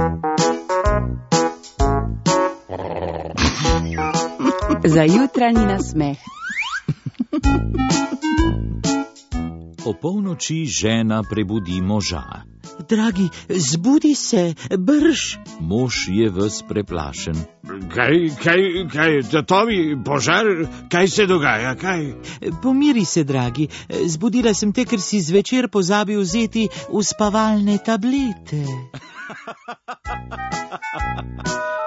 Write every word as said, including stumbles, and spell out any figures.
Za jutranji nasmeh. O polnoči žena prebudi moža. Dragi, zbudi se, brž. Mož je ves preplašen. Kaj, kaj, kaj, tatovi, požar, kaj se dogaja, kaj? Pomiri se, dragi, zbudila sem te, ker si zvečer pozabil vzeti uspavalne tablete.